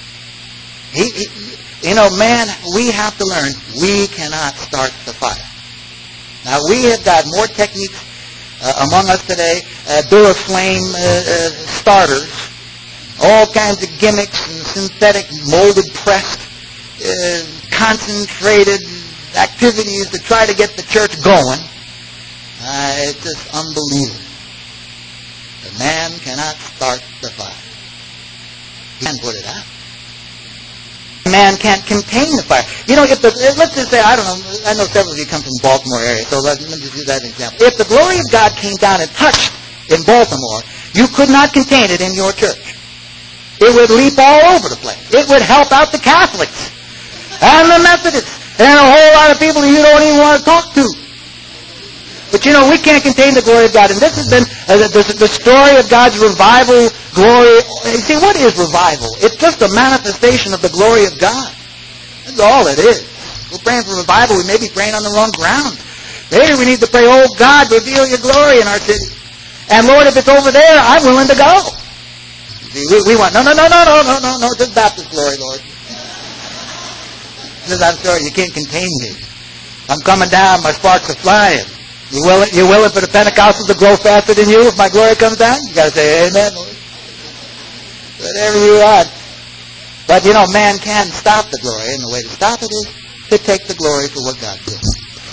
Man, we have to learn we cannot start the fire. Now, we have got more techniques among us today, Duraflame starters, all kinds of gimmicks and synthetic molded pressed, concentrated activities to try to get the church going. It's just unbelievable. The man cannot start the fire. He can put it out. Man can't contain the fire. Let's just say, I don't know, I know several of you come from the Baltimore area, so let me just use that as an example. If the glory of God came down and touched in Baltimore, you could not contain it in your church. It would leap all over the place. It would help out the Catholics and the Methodists and a whole lot of people you don't even want to talk to. But we can't contain the glory of God. And this has been the story of God's revival glory. You see, what is revival? It's just a manifestation of the glory of God. That's all it is. We're praying for revival. We may be praying on the wrong ground. Maybe we need to pray, oh God, reveal your glory in our city. And Lord, if it's over there, I'm willing to go. See, we want, no, just Baptist glory, Lord. Because I'm sorry, you can't contain me. I'm coming down, my sparks are flying. You willing for the Pentecostals to grow faster than you if my glory comes down? You got to say, amen, Lord. Whatever you want. But, man can stop the glory, and the way to stop it is to take the glory for what God did.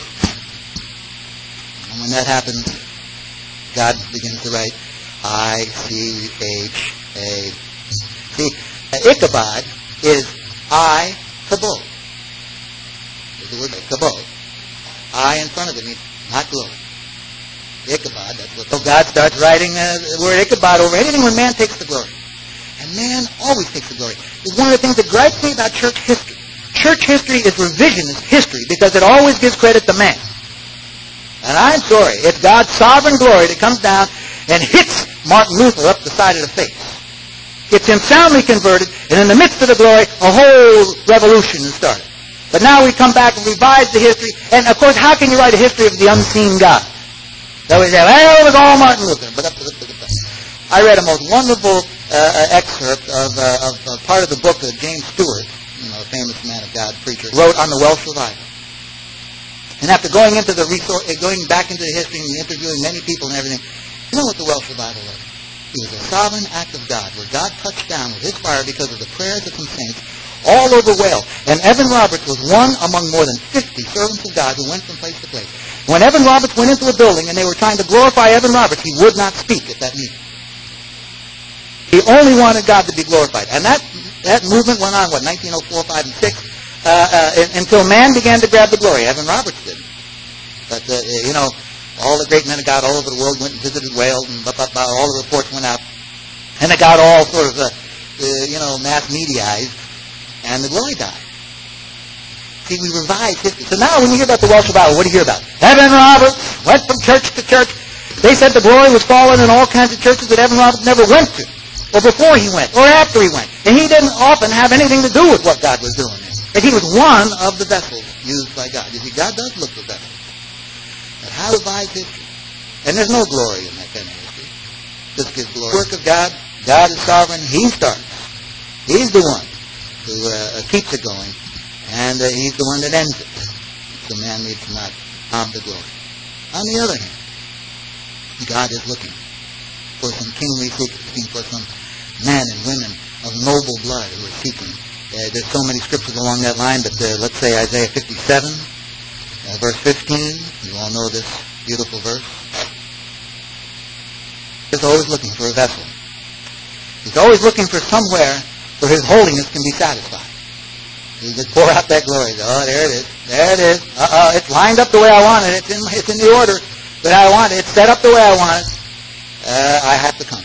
And when that happens, God begins to write, I-C-H-A. See, Ichabod is I-Kabod. There's the word Kabod. I in front of it means not glory. Ichabod, that's what... So God starts writing the word Ichabod over anything when man takes the glory. And man always takes the glory. It's one of the things that gripes me about church history. Church history is revisionist history because it always gives credit to man. And I'm sorry, it's God's sovereign glory that comes down and hits Martin Luther up the side of the face. Gets him soundly converted, and in the midst of the glory, a whole revolution is started. But now we come back and revise the history, and of course, how can you write a history of the unseen God? So we say, well, it was all Martin Luther. But I read a most wonderful excerpt of part of the book that James Stewart, a famous man of God preacher, wrote on the Welsh revival. And after going back into the history and interviewing many people and everything, you know what the Welsh revival was? It was a sovereign act of God, where God touched down with his fire because of the prayers of some saints all over Wales. And Evan Roberts was one among more than 50 servants of God who went from place to place. When Evan Roberts went into a building and they were trying to glorify Evan Roberts, he would not speak at that meeting. He only wanted God to be glorified. And that movement went on, 1904, 5, and 6, until man began to grab the glory. Evan Roberts didn't. But, all the great men of God all over the world went and visited Wales, and all the reports went out. And it got all sort of, mass mediaized, and the glory died. See, we revised history. So now when you hear about the Welsh revival, what do you hear about? Evan Roberts went from church to church. They said the glory was falling in all kinds of churches that Evan Roberts never went to, or before he went, or after he went. And he didn't often have anything to do with what God was doing. And he was one of the vessels used by God. You see, God does look for vessels. But how revise history? And there's no glory in that kind of history. Just gives glory. The work of God, God is sovereign. He starts. He's the one who keeps it going. And he's the one that ends it. So man needs not harm the glory. On the other hand, God is looking for some kingly fruit, looking for some men and women of noble blood who are seeking. There's so many scriptures along that line, but let's say Isaiah 57, verse 15. You all know this beautiful verse. He's always looking for a vessel. He's always looking for somewhere where His holiness can be satisfied. He just pour out that glory. Oh, there it is. There it is. It's lined up the way I want it. It's in the order that I want it. It's set up the way I want it. I have to come.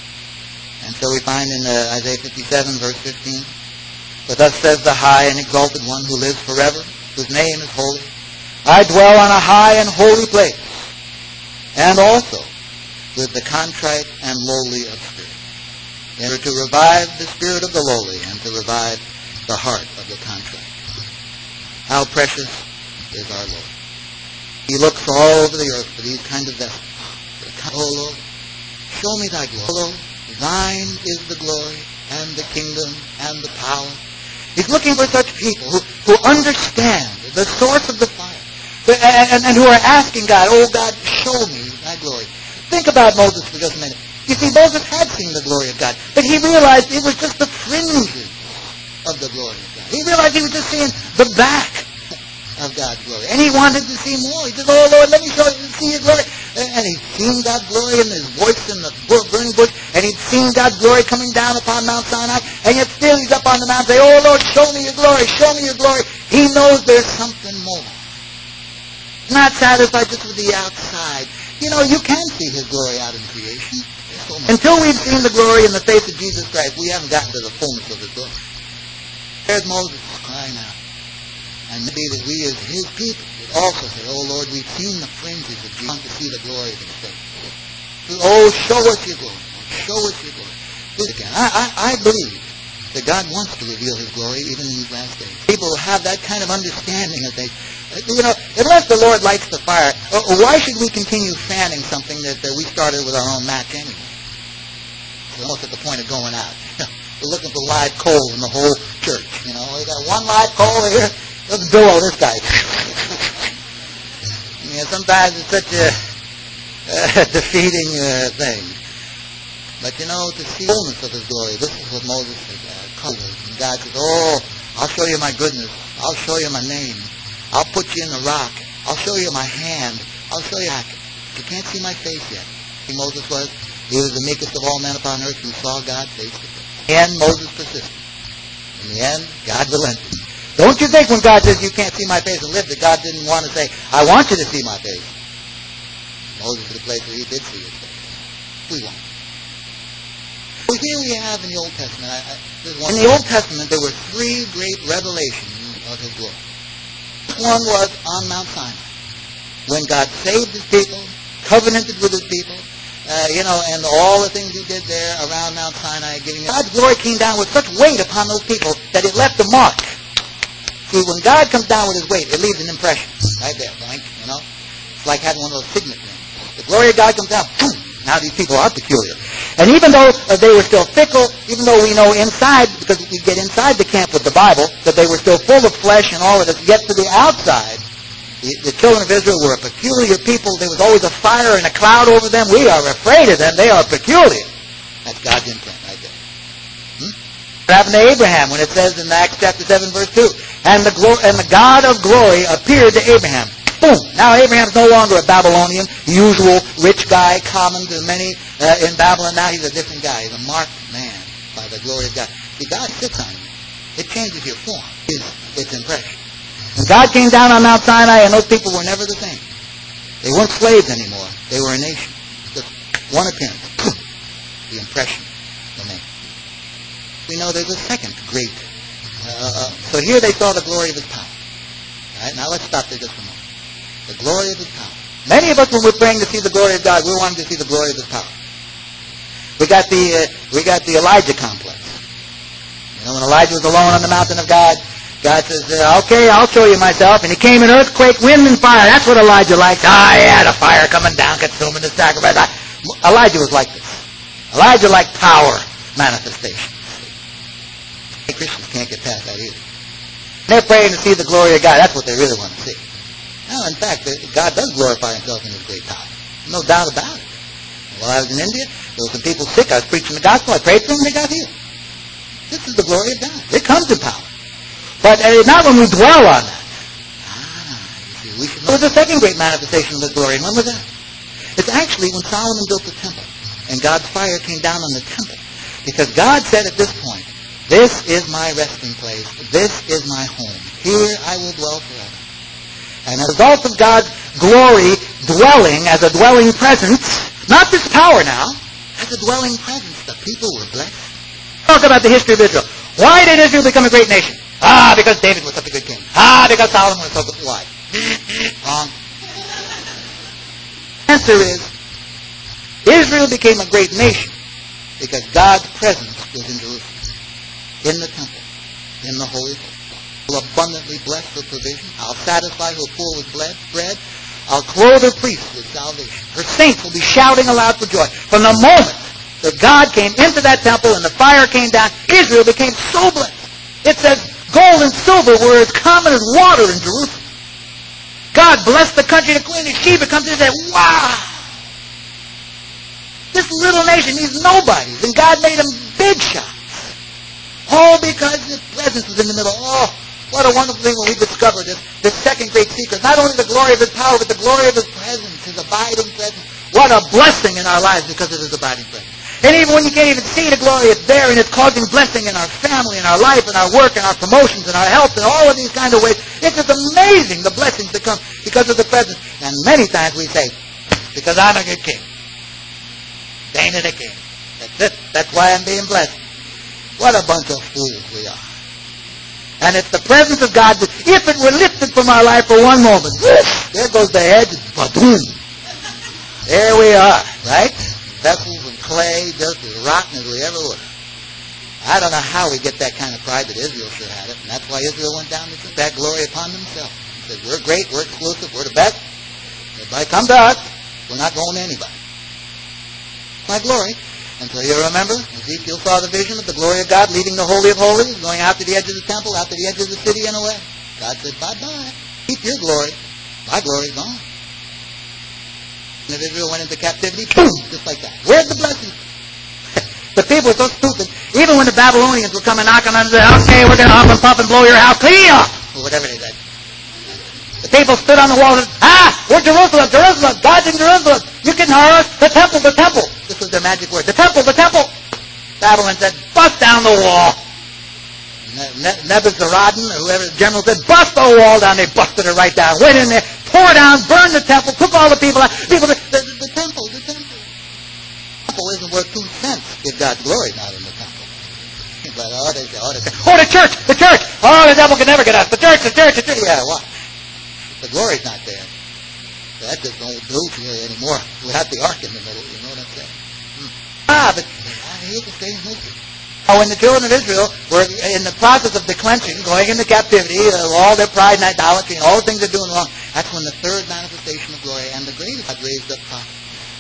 And so we find in Isaiah 57, verse 15, "For thus says the high and exalted one who lives forever, whose name is holy. I dwell on a high and holy place, and also with the contrite and lowly of spirit, in order to revive the spirit of the lowly and to revive the heart of the contrite." How precious is our Lord. He looks all over the earth for these kind of vessels. Oh Lord, show me thy glory. Oh Lord, thine is the glory and the kingdom and the power. He's looking for such people who understand the source of the fire and who are asking God, "Oh God, show me thy glory." Think about Moses for just a minute. You see, Moses had seen the glory of God, but he realized it was just the fringes of the glory of God. He realized he was just seeing the back of God's glory. And he wanted to see more. He said, "Oh Lord, let me see your glory." And he'd seen God's glory in his voice in the burning bush, and he'd seen God's glory coming down upon Mount Sinai, and yet still he's up on the mountain saying, "Oh Lord, show me your glory, show me your glory." He knows there's something more. He's not satisfied just with the outside. You know, you can see His glory out in creation. Until we've seen the glory in the face of Jesus Christ, we haven't gotten to the fullness of His glory. There's Moses crying out. And maybe that we as His people would also say, "Oh Lord, we've seen the fringes of Jesus. We want to see the glory of His face. Oh, show us your glory. Show us your glory." Again, I believe that God wants to reveal His glory even in these last days. People have that kind of understanding of things. You know, unless the Lord lights the fire, why should we continue fanning something that we started with our own match anyway? It's almost at the point of going out. We're looking for live coal in the whole church. You know, we got one live coal here. Let's billow this guy. I mean, sometimes it's such a defeating thing. But you know, to see the fullness of His glory, this is what Moses covered. And God says, "Oh, I'll show you my goodness. I'll show you my name. I'll put you in the rock. I'll show you my hand. I'll show you back. You can't see my face yet." See, Moses was? He was the meekest of all men upon earth who saw God face to face. In the end, Moses persisted. In the end, God relented. Don't you think when God says, "You can't see my face and live," that God didn't want to say, "I want you to see my face." Moses is the place where he did see His face. We won't. Well, here we have in the Old Testament, in the Old Testament there were three great revelations of His glory. One was on Mount Sinai, when God saved His people, covenanted with His people, and all the things He did there around Mount Sinai, God's glory came down with such weight upon those people that it left a mark. See, when God comes down with His weight, it leaves an impression right there, blank. It's like having one of those signet rings. The glory of God comes down. Boom! Now these people are peculiar. And even though they were still fickle, even though we know inside, because we get inside the camp with the Bible, that they were still full of flesh and all of this, yet to the outside, the children of Israel were a peculiar people. There was always a fire and a cloud over them. We are afraid of them. They are peculiar. That's God's imprint right there. What happened to Abraham when it says in Acts chapter 7, verse 2, and the God of glory appeared to Abraham. Boom! Now Abraham's no longer a Babylonian, usual rich guy, common to many in Babylon. Now he's a different guy. He's a marked man by the glory of God. See, God sits on you. It changes your form. It's impression. And God came down on Mount Sinai, and those people were never the same. They weren't slaves anymore. They were a nation. Just one appearance. The impression. The name. We know there's a second great. So here they saw the glory of His power. All right, now let's stop there just a moment. The glory of His power. Many of us, when we're praying to see the glory of God, we're wanting to see the glory of His power. We got the Elijah complex. When Elijah was alone on the mountain of God, God says, "Okay, I'll show you myself." And He came in earthquake, wind, and fire. That's what Elijah liked. Yeah, the fire coming down, consuming the sacrifice. Elijah was like this. Elijah liked power manifestation. Hey, Christians can't get past that either. They're praying to see the glory of God. That's what they really want to see. Now, in fact, God does glorify Himself in His great power. No doubt about it. While I was in India, there were some people sick. I was preaching the gospel. I prayed for them, and they got healed. This is the glory of God. It comes in power. But not when we dwell on it. You see, there was a second great manifestation of the glory, and when was that? It's actually when Solomon built the temple, and God's fire came down on the temple. Because God said at this point, this is my resting place. This is my home. Here I will dwell forever. And as a result of God's glory dwelling as a dwelling presence, not this power now, as a dwelling presence, the people were blessed. Talk about the history of Israel. Why did Israel become a great nation? Because David was such a good king. Because Solomon was so good. Why? Wrong. The answer is, Israel became a great nation because God's presence was in Jerusalem, in the temple, in the Holy Place. I'll abundantly bless her provision. I'll satisfy her poor with bread. I'll clothe her priests with salvation. Her saints will be shouting aloud for joy. From the moment that God came into that temple and the fire came down, Israel became so blessed. It says gold and silver were as common as water in Jerusalem. God blessed the country. The Queen of Sheba comes in and says, wow! This little nation, these nobodies, and God made them big shots. All because His presence was in the middle. Oh, what a wonderful thing when we discover this second great secret. Not only the glory of His power, but the glory of His presence, His abiding presence. What a blessing in our lives because of His abiding presence. And even when you can't even see the glory, it's there, and it's causing blessing in our family, in our life, in our work, in our promotions, in our health, in all of these kind of ways. It's just amazing the blessings that come because of the presence. And many times we say, because I'm a good king. Ain't it a king? That's it. That's why I'm being blessed. What a bunch of fools we are. And it's the presence of God that if it were lifted from our life for one moment, whoosh, there goes the head, ba-boom. There we are, right? Vessels of clay, just as rotten as we ever were. I don't know how we get that kind of pride, but Israel sure had it. And that's why Israel went down to take that glory upon themselves. He said, we're great, we're exclusive, we're the best. Everybody come to us. We're not going to anybody. My glory. And so you remember, Ezekiel saw the vision of the glory of God leaving the Holy of Holies, going out to the edge of the temple, out to the edge of the city and away. God said, bye-bye. Keep your glory. My glory's gone. And if Israel went into captivity, boom, just like that. Where's the blessing? The people were so stupid. Even when the Babylonians would come and knock on them and say, okay, we're going to up and pump and blow your house clean up, or whatever they said. The people stood on the wall and said, we're Jerusalem, Jerusalem, God's in Jerusalem. You can hear us, the temple, the temple. This was their magic word. The temple, the temple. Babylon said, bust down the wall. Nebuzaradan, or whoever the general said, bust the wall down. They busted it right down. Went in there, tore down, burned the temple, took all the people out. People said, the temple, the temple. The temple isn't worth 2 cents if God's glory is not in the temple. But they say, the church, the church. Oh, the devil can never get us. The church, the church, the church. Yeah, what? The glory's not there. That just don't do here anymore. We have the ark in the middle, you know what I'm saying? But here's the same history. When the children of Israel were in the process of declension, going into captivity, all their pride and idolatry and all the things they're doing wrong, that's when the third manifestation of glory and the greatest God raised up prophets.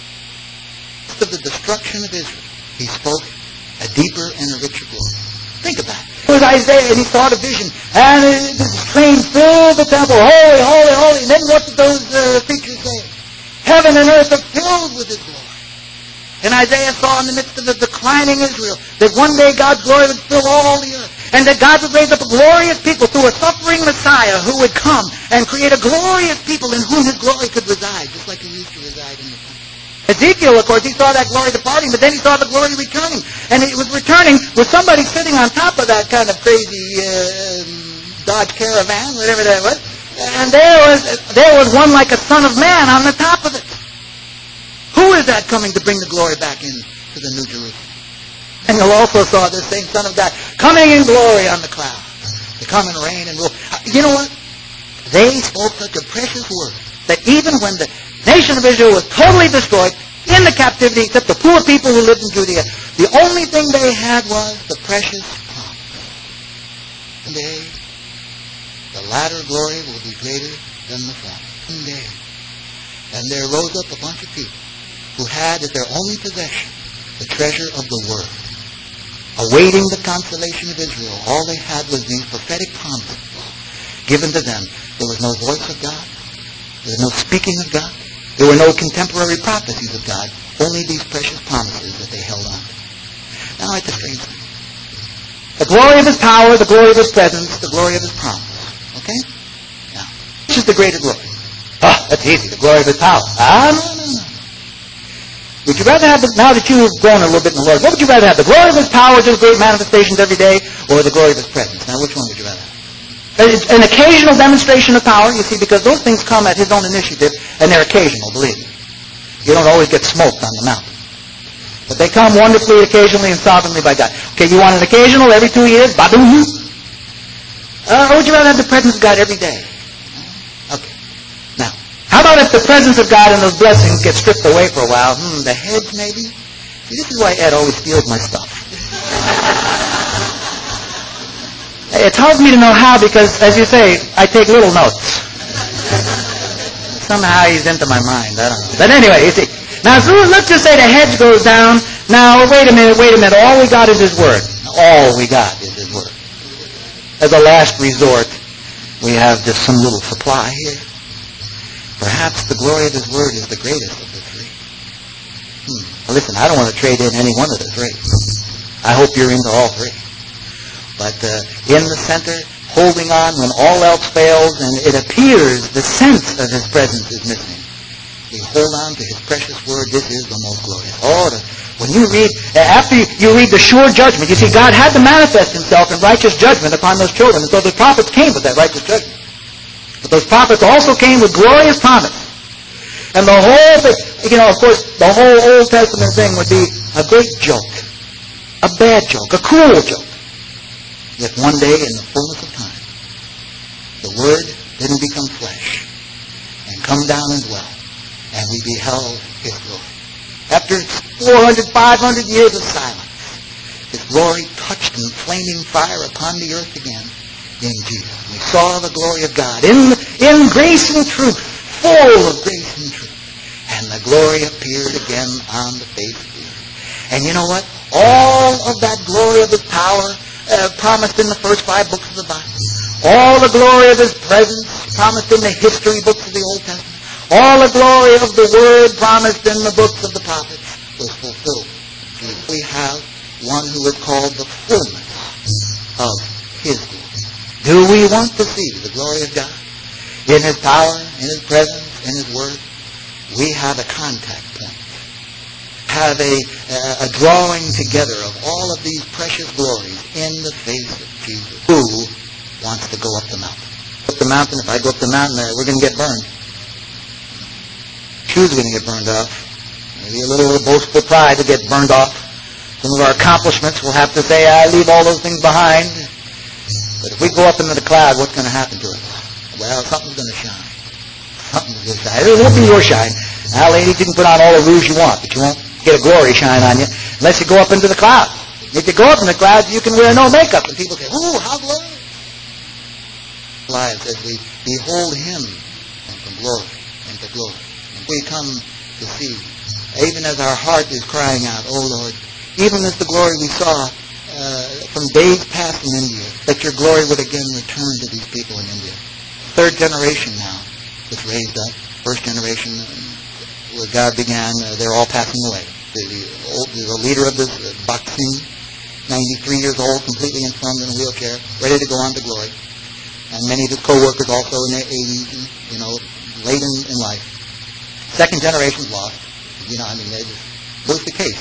Of the destruction of Israel, He spoke a deeper and a richer glory. Think about it. It was Isaiah, and he saw the vision, and the train filled the temple. Holy, holy, holy. And then what did those preachers say? Heaven and earth are filled with His glory. And Isaiah saw in the midst of the declining Israel that one day God's glory would fill all the earth. And that God would raise up a glorious people through a suffering Messiah who would come and create a glorious people in whom His glory could reside, just like He used to reside in the temple. Ezekiel, of course, he saw that glory departing, but then he saw the glory returning. And it was returning with somebody sitting on top of that kind of crazy Dodge Caravan, whatever that was. And there was one like a son of man on the top of it. Who is that coming to bring the glory back into the New Jerusalem? And you also saw this same Son of God coming in glory on the clouds to come and reign and rule. You know what? They spoke such a precious word that even when the nation of Israel was totally destroyed in the captivity, except the poor people who lived in Judea, the only thing they had was the precious promise. One day, the latter glory will be greater than the former. One day. And there rose up a bunch of people who had as their only possession the treasure of the Word. Awaiting the consolation of Israel, all they had was these prophetic promises given to them. There was no voice of God. There was no speaking of God. There were no contemporary prophecies of God. only these precious promises that they held on to. Now it's a strange thing. The glory of His power, the glory of His presence, the glory of His promise. Okay? Now, which is the greater glory? That's easy. The glory of His power. No. Would you rather have, now that you have grown a little bit in the Lord, what would you rather have? The glory of His power, just great manifestations every day, or the glory of His presence? Now, which one would you rather have? An occasional demonstration of power, you see, because those things come at His own initiative, and they're occasional, believe me. You don't always get smoked on the mountain. But they come wonderfully, occasionally, and sovereignly by God. Okay, you want an occasional every 2 years? Ba-boom! Or would you rather have the presence of God every day? Okay. Now, how about if the presence of God and those blessings get stripped away for a while? The hedge, maybe? See, this is why Ed always steals my stuff. It's hard for me to know how because, as you say, I take little notes. Somehow he's into my mind. I don't know. But anyway, you see. Now, let's just say the hedge goes down. Now, wait a minute. All we got is His Word. All we got is His Word. As a last resort, we have just some little supply here. Perhaps the glory of His Word is the greatest of the three. Well, listen, I don't want to trade in any one of the three. I hope you're into all three. But in the center, holding on when all else fails, and it appears the sense of His presence is missing. We hold on to His precious Word. This is the most glorious. When you read, after you read the sure judgment, you see God had to manifest Himself in righteous judgment upon those children. And so the prophets came with that righteous judgment. But those prophets also came with glorious promise. And the whole thing, of course, the whole Old Testament thing would be a great joke. A bad joke. A cruel joke. If one day in the fullness of time, the Word didn't become flesh and come down and dwell, and we beheld His glory. After 400, 500 years of silence, His glory touched in flaming fire upon the earth again in Jesus. We saw the glory of God in grace and truth, full of grace and truth. And the glory appeared again on the face of the earth. And you know what? All of that glory of His power promised in the first 5 books of the Bible. All the glory of His presence promised in the history books of the Old Testament. All the glory of the Word promised in the books of the prophets was fulfilled. We have one who is called the fullness of His glory. Do we want to see the glory of God in His power, in His presence, in His Word? We have a contact point. Have a drawing together of all of these precious glories in the face of Jesus. Who wants to go up the mountain? Up the mountain, if I go up the mountain, we're going to get burned. Shoes are going to get burned off. Maybe a little boastful pride to get burned off. Some of our accomplishments will have to say, I leave all those things behind. But if we go up into the cloud, what's going to happen to us? Well, something's going to shine. Something's going to shine. It won't be your shine. Now, ladies, you can put on all the rouge you want, but you won't get a glory shine on you unless you go up into the clouds. If you go up in the clouds, you can wear no makeup, and people say, "Ooh, how glorious!" Lives as we behold Him from glory into glory, and we come to see, even as our heart is crying out, "Oh Lord," even as the glory we saw from days past in India, that Your glory would again return to these people in India. 3rd generation now is raised up. 1st generation, where God began, they're all passing away. The leader of this, Baksin, 93 years old, completely infirmed in a wheelchair, ready to go on to glory. And many of his co-workers also in their 80s, late in life. 2nd generation's lost. They just lose the case.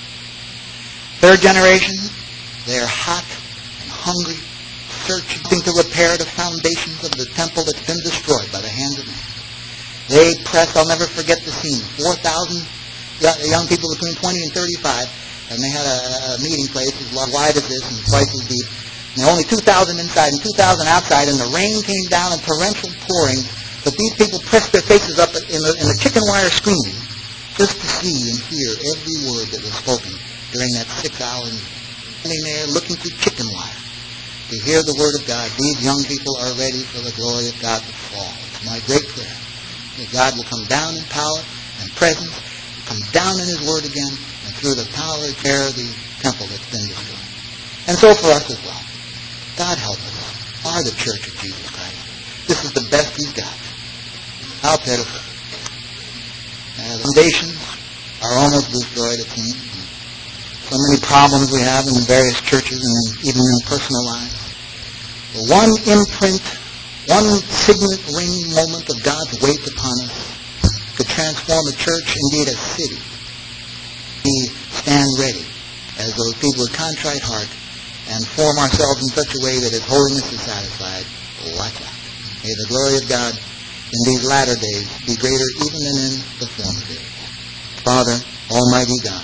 3rd generation, they're hot and hungry, searching to repair the foundations of the temple that's been destroyed by the hands of man. They press, I'll never forget the scene, 4,000 young people between 20 and 35, and they had a meeting place as wide as this and twice as deep. And only 2,000 inside and 2,000 outside, and the rain came down in torrential pouring, but these people pressed their faces up in the chicken wire screening just to see and hear every word that was spoken during that 6 hours. Standing there looking through chicken wire to hear the Word of God. These young people are ready for the glory of God to fall. It's my great prayer that God will come down in power and presence, come down in His Word again, and through the power and care of the temple that's been destroyed. And so for us as well. God help us. Are the church of Jesus Christ. This is the best He's got. How pitiful. The foundations are almost destroyed, it seems. So many problems we have in various churches and even in personal lives. But one imprint, one signet ring moment of God's weight upon us could transform a church, indeed a city. We stand ready as those people with contrite heart and form ourselves in such a way that His holiness is satisfied. Watch out. May the glory of God in these latter days be greater even than in the former days. Father, Almighty God,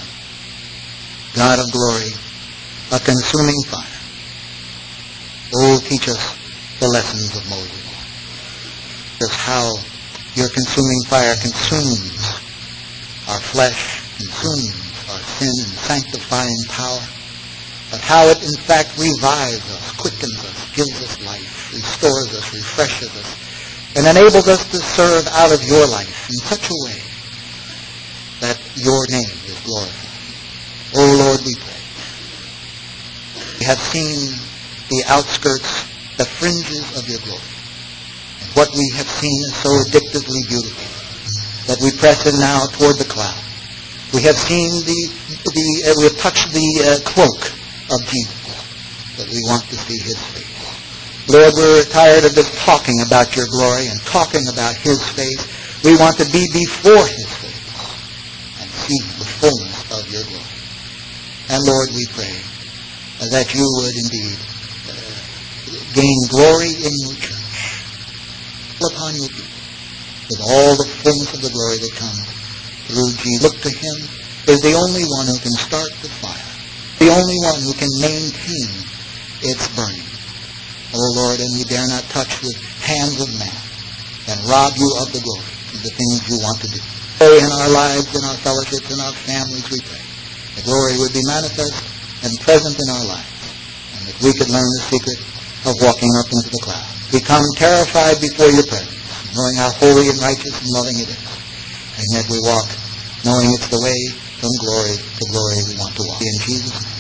God of glory, a consuming fire. Oh, teach us the lessons of Moses. Just how your consuming fire consumes our flesh, consumes our sin and sanctifying power, but how it in fact revives us, quickens us, gives us life, restores us, refreshes us, and enables us to serve out of your life in such a way that your name is glorified. Oh Lord, we pray. We have seen the outskirts, the fringes of your glory. And what we have seen is so addictively beautiful that we press in now toward the cloud. We have seen we have touched the cloak of Jesus, but we want to see His face. Lord, we're tired of just talking about your glory and talking about His face. We want to be before His face and see the fullness of your glory. And Lord, we pray that you would indeed gain glory in your church, upon your people, with all the fullness of the glory that comes through Jesus. Look to Him as the only one who can start the fire, the only one who can maintain its burning. Oh Lord, and we dare not touch with hands of man and rob you of the glory of the things you want to do. Pray in our lives, in our fellowships, in our families, we pray. The glory would be manifest and present in our lives, and that we could learn the secret of walking up into the clouds. Become terrified before your presence, knowing how holy and righteous and loving it is. And yet we walk knowing it's the way from glory to glory we want to walk. In Jesus' name.